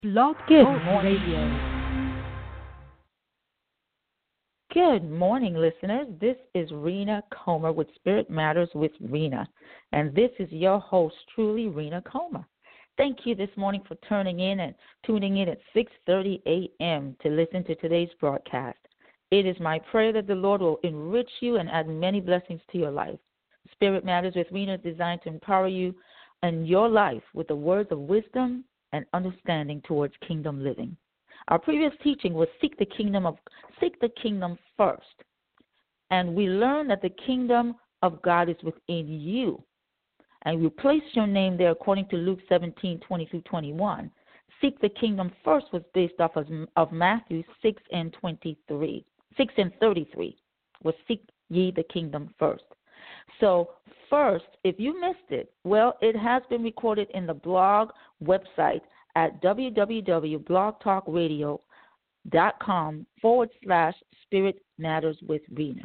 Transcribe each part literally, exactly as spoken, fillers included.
Blog Talk Radio. Good morning, listeners. This is Rena Comer with Spirit Matters with Rena, and this is your host, truly, Rena Comer. Thank you this morning for turning in and tuning in at six thirty a.m. to listen to today's broadcast. It is my prayer that the Lord will enrich you and add many blessings to your life. Spirit Matters with Rena is designed to empower you in your life with the words of wisdom and understanding towards kingdom living. Our previous teaching was seek the kingdom of seek the kingdom first. And we learned that the kingdom of God is within you. And you place your name there according to Luke seventeen, twenty through twenty-one. Seek the kingdom first was based off of, of Matthew six and twenty-three. six and thirty-three was seek ye the kingdom first. So first, if you missed it, well, it has been recorded in the blog website at www.blogtalkradio.com forward slash Spirit Matters with Rena.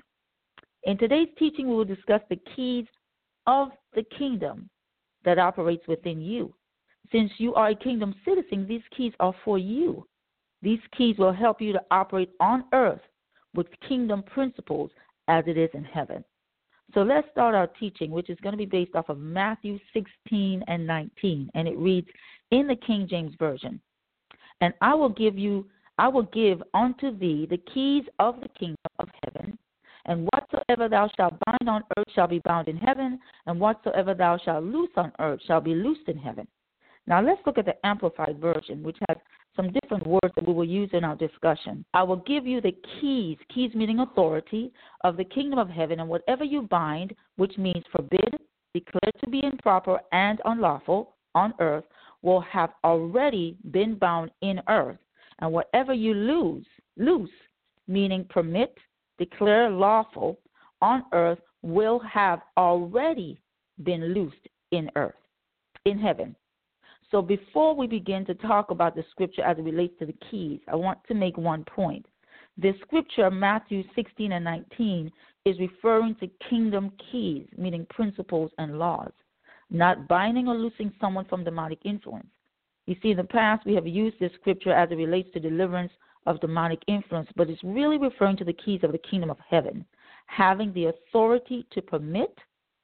In today's teaching, we will discuss the keys of the kingdom that operates within you. Since you are a kingdom citizen, these keys are for you. These keys will help you to operate on earth with kingdom principles as it is in heaven. So let's start our teaching, which is going to be based off of Matthew sixteen and nineteen, and it reads in the King James Version, and I will give you, I will give unto thee the keys of the kingdom of heaven, and whatsoever thou shalt bind on earth shall be bound in heaven, and whatsoever thou shalt loose on earth shall be loosed in heaven. Now let's look at the Amplified Version, which has some different words that we will use in our discussion. I will give you the keys, keys meaning authority, of the kingdom of heaven, and whatever you bind, which means forbid, declared to be improper and unlawful on earth, will have already been bound in earth. And whatever you lose, loose, meaning permit, declare lawful on earth, will have already been loosed in earth, in heaven. So before we begin to talk about the scripture as it relates to the keys, I want to make one point. This scripture, Matthew sixteen and nineteen, is referring to kingdom keys, meaning principles and laws, not binding or loosing someone from demonic influence. You see, in the past, we have used this scripture as it relates to deliverance of demonic influence, but it's really referring to the keys of the kingdom of heaven, having the authority to permit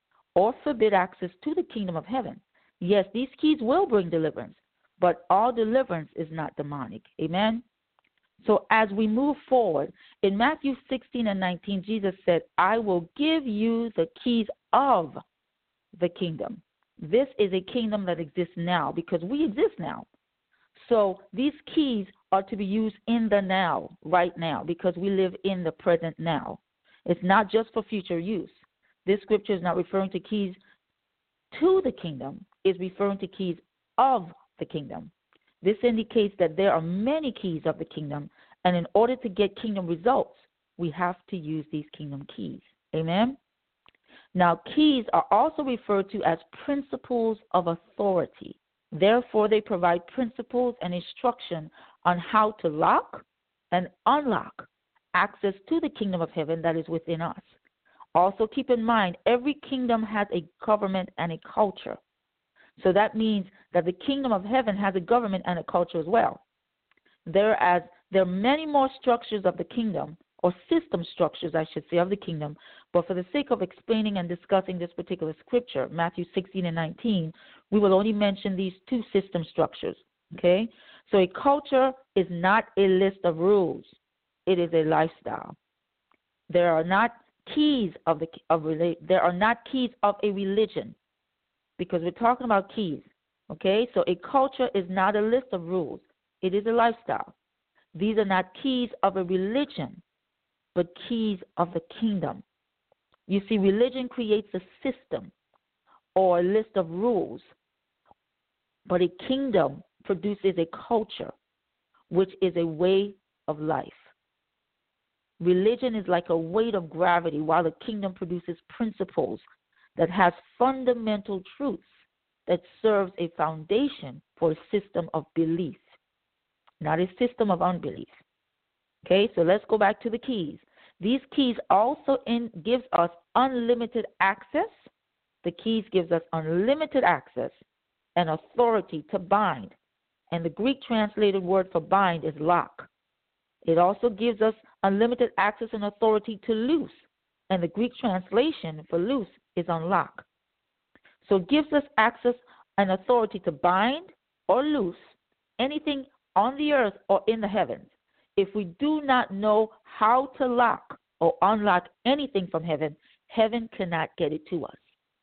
or forbid access to the kingdom of heaven. Yes, these keys will bring deliverance, but all deliverance is not demonic. Amen? So as we move forward, in Matthew sixteen and nineteen, Jesus said, I will give you the keys of the kingdom. This is a kingdom that exists now because we exist now. So these keys are to be used in the now, right now, because we live in the present now. It's not just for future use. This scripture is not referring to keys to the kingdom, is referring to keys of the kingdom. This indicates that there are many keys of the kingdom, and in order to get kingdom results, we have to use these kingdom keys. Amen? Now, keys are also referred to as principles of authority. Therefore, they provide principles and instruction on how to lock and unlock access to the kingdom of heaven that is within us. Also, keep in mind, every kingdom has a government and a culture. So that means that the kingdom of heaven has a government and a culture as well. Whereas there are many more structures of the kingdom, or system structures, I should say, of the kingdom. But for the sake of explaining and discussing this particular scripture, Matthew sixteen and nineteen, we will only mention these two system structures. Okay? So a culture is not a list of rules. It is a lifestyle. There are not keys of the of there are not keys of a religion, because we're talking about keys. Okay? So a culture is not a list of rules. It is a lifestyle. These are not keys of a religion, but keys of the kingdom. You see, religion creates a system or a list of rules, but a kingdom produces a culture, which is a way of life. Religion is like a weight of gravity, while the kingdom produces principles that has fundamental truths that serves a foundation for a system of belief, not a system of unbelief. Okay, so let's go back to the keys. These keys also in, gives us unlimited access. The keys gives us unlimited access and authority to bind And the Greek translated word for bind is lock. It also gives us unlimited access and authority to loose. And the Greek translation for loose is unlock. So it gives us access and authority to bind or loose anything on the earth or in the heavens. If we do not know how to lock or unlock anything from heaven, heaven cannot get it to us.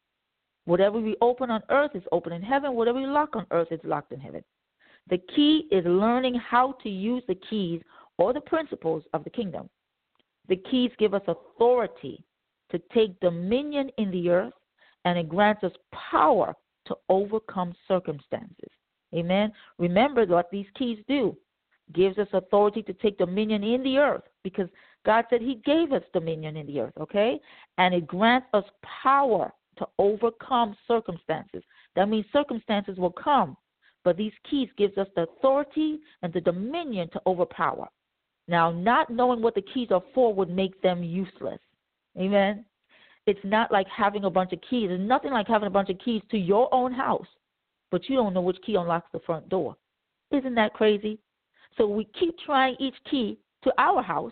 Whatever we open on earth is open in heaven. Whatever we lock on earth is locked in heaven. The key is learning how to use the keys or the principles of the kingdom. The keys give us authority to take dominion in the earth, and it grants us power to overcome circumstances. Amen. Remember what these keys do. Gives us authority to take dominion in the earth, because God said he gave us dominion in the earth, okay? And it grants us power to overcome circumstances. That means circumstances will come, but these keys gives us the authority and the dominion to overpower. Now, not knowing what the keys are for would make them useless. Amen. It's not like having a bunch of keys. It's nothing like having a bunch of keys to your own house, but you don't know which key unlocks the front door. Isn't that crazy? So we keep trying each key to our house,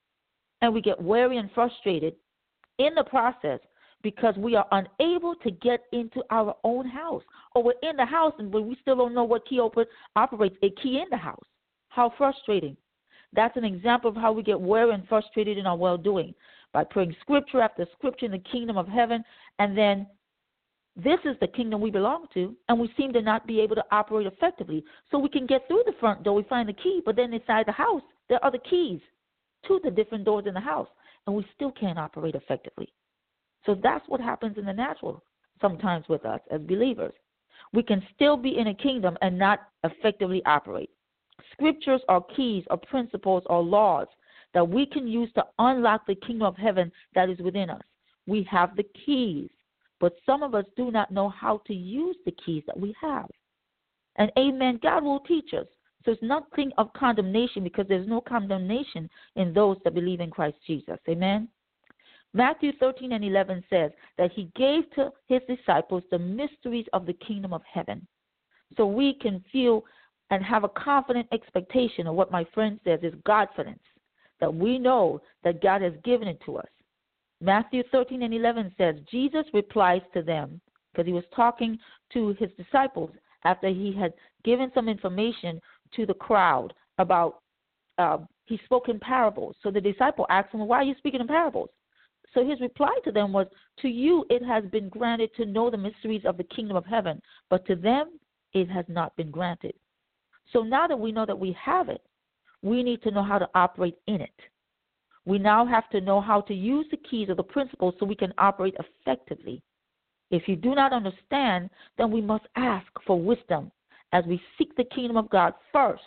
and we get weary and frustrated in the process because we are unable to get into our own house. Or we're in the house, and but we still don't know what key open, operates a key in the house. How frustrating. That's an example of how we get weary and frustrated in our well-doing, by praying scripture after scripture in the kingdom of heaven, and then this is the kingdom we belong to, and we seem to not be able to operate effectively. So we can get through the front door, we find the key, but then inside the house, there are other keys to the different doors in the house, and we still can't operate effectively. So that's what happens in the natural sometimes with us as believers. We can still be in a kingdom and not effectively operate. Scriptures are keys or principles or laws that we can use to unlock the kingdom of heaven that is within us. We have the keys, but some of us do not know how to use the keys that we have. And amen, God will teach us. So it's nothing of condemnation, because there's no condemnation in those that believe in Christ Jesus. Amen. Matthew thirteen and eleven says that he gave to his disciples the mysteries of the kingdom of heaven. So we can feel and have a confident expectation of what my friend says is Godfidence, that we know that God has given it to us. Matthew thirteen and eleven says, Jesus replies to them, because he was talking to his disciples after he had given some information to the crowd about, uh, he spoke in parables. So the disciple asked him, why are you speaking in parables? So his reply to them was, to you it has been granted to know the mysteries of the kingdom of heaven, but to them it has not been granted. So now that we know that we have it, we need to know how to operate in it. We now have to know how to use the keys or the principles so we can operate effectively. If you do not understand, then we must ask for wisdom as we seek the kingdom of God first.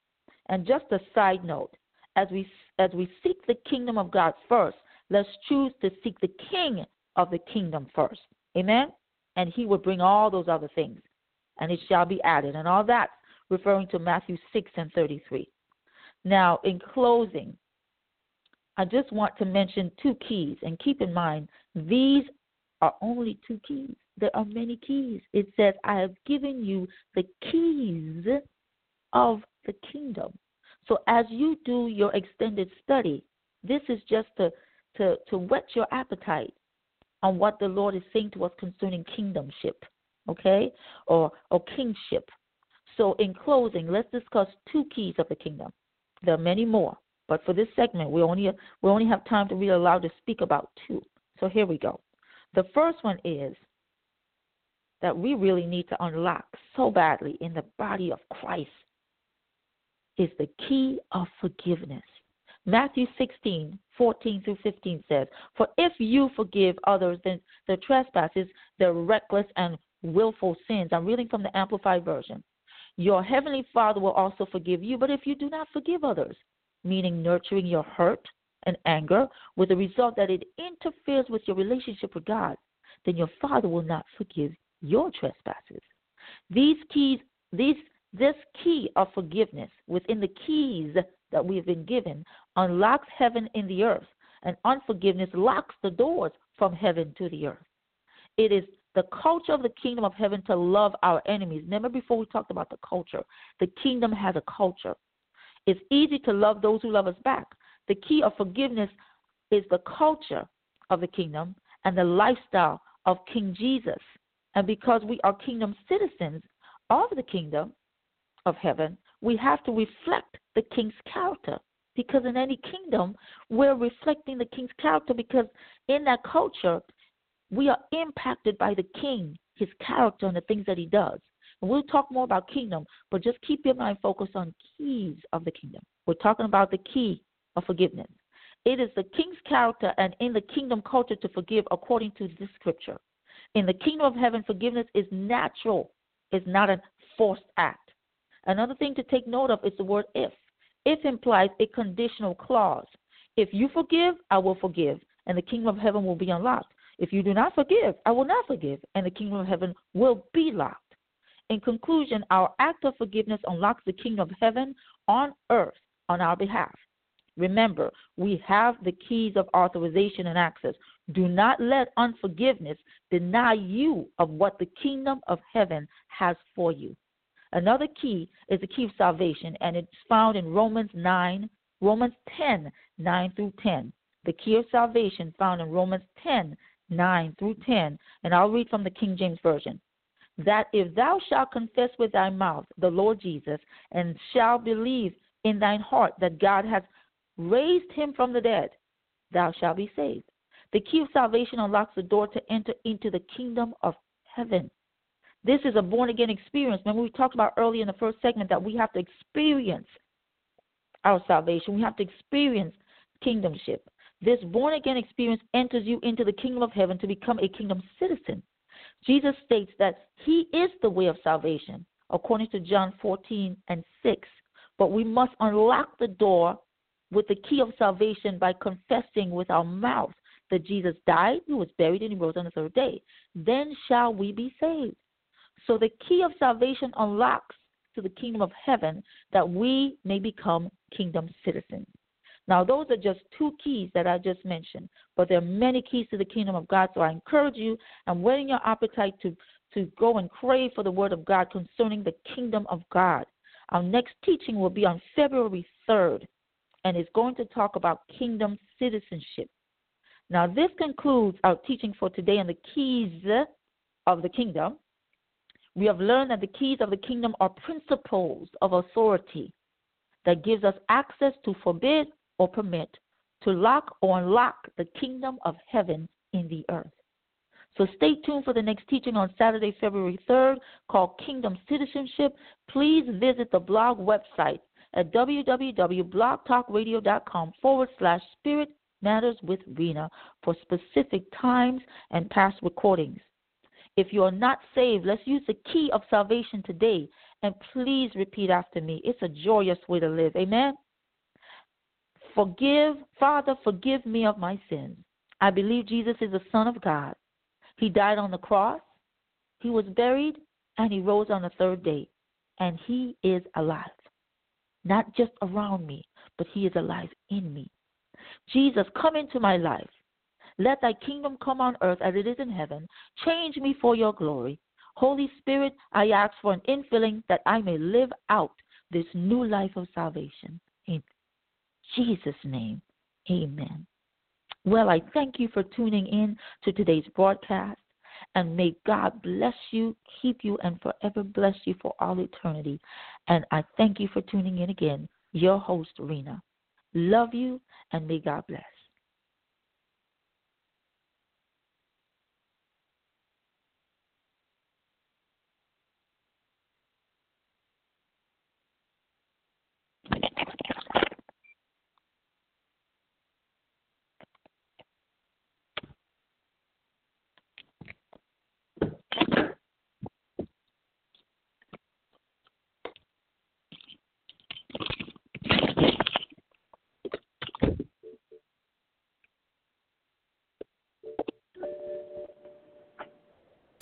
And just a side note, as we as we seek the kingdom of God first, let's choose to seek the King of the kingdom first. Amen? And he will bring all those other things, and it shall be added. And all that referring to Matthew six and thirty-three. Now, in closing, I just want to mention two keys, and keep in mind, these are only two keys. There are many keys. It says, I have given you the keys of the kingdom. So as you do your extended study, this is just to, to, to whet your appetite on what the Lord is saying to us concerning kingdomship, okay, or, or kingship. So in closing, let's discuss two keys of the kingdom. There are many more, but for this segment, we only we only have time to really allow to speak about two. So here we go. The first one is that we really need to unlock so badly in the body of Christ is the key of forgiveness. Matthew sixteen, fourteen through fifteen says, for if you forgive others then their trespasses, their reckless and willful sins. I'm reading from the Amplified Version. Your heavenly Father will also forgive you, but if you do not forgive others, meaning nurturing your hurt and anger with the result that it interferes with your relationship with God, then your Father will not forgive your trespasses. These keys, these, this key of forgiveness within the keys that we have been given unlocks heaven in the earth, and unforgiveness locks the doors from heaven to the earth. It is the culture of the kingdom of heaven to love our enemies. Remember before we talked about the culture. The kingdom has a culture. It's easy to love those who love us back. The key of forgiveness is the culture of the kingdom and the lifestyle of King Jesus. And because we are kingdom citizens of the kingdom of heaven, we have to reflect the king's character. Because in any kingdom, we're reflecting the king's character, because in that culture, we are impacted by the king, his character, and the things that he does. And we'll talk more about kingdom, but just keep your mind focused on keys of the kingdom. We're talking about the key of forgiveness. It is the king's character and in the kingdom culture to forgive according to this scripture. In the kingdom of heaven, forgiveness is natural. It's not a forced act. Another thing to take note of is the word if. If implies a conditional clause. If you forgive, I will forgive, and the kingdom of heaven will be unlocked. If you do not forgive, I will not forgive, and the kingdom of heaven will be locked. In conclusion, our act of forgiveness unlocks the kingdom of heaven on earth on our behalf. Remember, we have the keys of authorization and access. Do not let unforgiveness deny you of what the kingdom of heaven has for you. Another key is the key of salvation, and it's found in Romans nine, Romans ten, nine through ten. The key of salvation found in Romans ten, nine through ten, and I'll read from the King James Version. That if thou shalt confess with thy mouth the Lord Jesus, and shalt believe in thine heart that God has raised him from the dead, thou shalt be saved. The key of salvation unlocks the door to enter into the kingdom of heaven. This is a born-again experience. Remember, we talked about earlier in the first segment that we have to experience our salvation. We have to experience kingdomship. This born-again experience enters you into the kingdom of heaven to become a kingdom citizen. Jesus states that he is the way of salvation, according to John fourteen and six. But we must unlock the door with the key of salvation by confessing with our mouth that Jesus died, he was buried, and he rose on the third day. Then shall we be saved. So the key of salvation unlocks to the kingdom of heaven that we may become kingdom citizens. Now, those are just two keys that I just mentioned, but there are many keys to the kingdom of God, so I encourage you and whetting your appetite to, to go and crave for the word of God concerning the kingdom of God. Our next teaching will be on February third, and it's going to talk about kingdom citizenship. Now, this concludes our teaching for today on the keys of the kingdom. We have learned that the keys of the kingdom are principles of authority that gives us access to forbid or permit, to lock or unlock the kingdom of heaven in the earth. So stay tuned for the next teaching on Saturday, February third, called Kingdom Citizenship. Please visit the blog website at www.blogtalkradio.com forward slash Spirit Matters with Rena for specific times and past recordings. If you are not saved, let's use the key of salvation today, and please repeat after me. It's a joyous way to live. Amen? Forgive, Father, forgive me of my sins. I believe Jesus is the Son of God. He died on the cross, he was buried, and he rose on the third day. And he is alive. Not just around me, but he is alive in me. Jesus, come into my life. Let thy kingdom come on earth as it is in heaven. Change me for your glory. Holy Spirit, I ask for an infilling that I may live out this new life of salvation. In Jesus' name, amen. Well, I thank you for tuning in to today's broadcast, and may God bless you, keep you, and forever bless you for all eternity. And I thank you for tuning in again. Your host, Rena. Love you, and may God bless.